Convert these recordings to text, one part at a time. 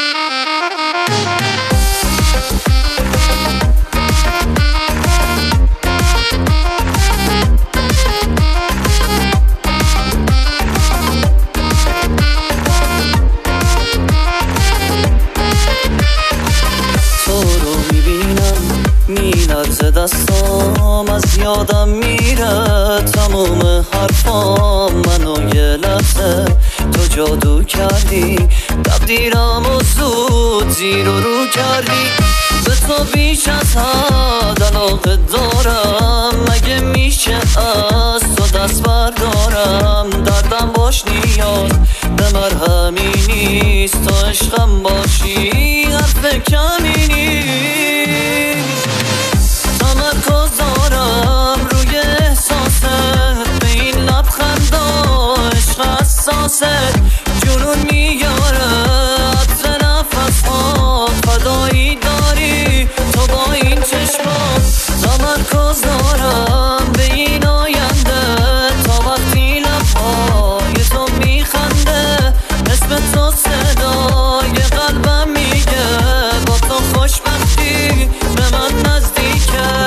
میلرزه دستام، از یادم میره تموم حرفام. منو یه لحظه تو جادو کردی، تقدیرمو زود زیر و رو کردی. به تو بیش از حد علاقه دارم، مگه میشه از تو دست بردارم؟ دردم باش نیاز به مرهمی نیست، تو عشقم باشی حرف کمی نیست. تمرکز دارم روی احساست، به این لبخندا عشق حساست. جنون میاره عطر نفس‌ها، فدایی داری تو با این چشمات. تمرکز دارم به این آینده، تا وقتی لبهای تو میخنده. اسم تو صدای قلبم میگه، با تو خوشبختی به من نزدیکه.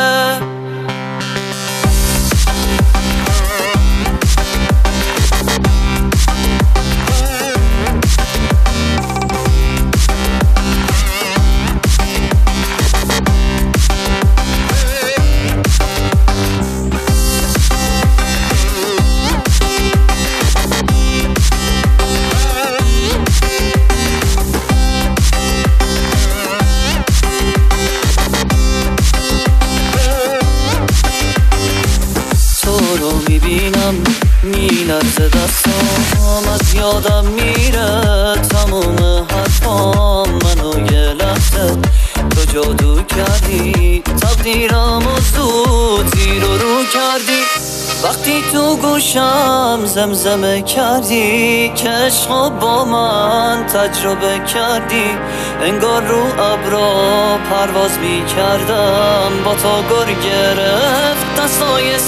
میبینم میلرزه دستام، از یادم میره تموم حرفام. منو یه لحظه تو جادو کردی، تقدیرمو زود زیر و رو کردی. وقتی تو گوشم زمزمه کردی که عشقو با من تجربه کردی، انگار رو ابرا پرواز میکردم. با تو گر گرفت دستای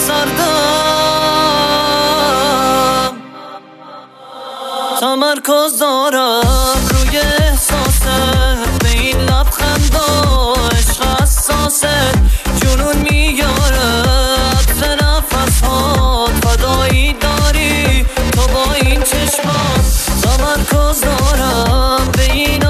سردم. تمرکز دارم روی احساست، به این لبخندا عشق حساست. جنون میاره عطر نفس‌هات، فدایی داری تو با این چشمات. تمرکز دارم به این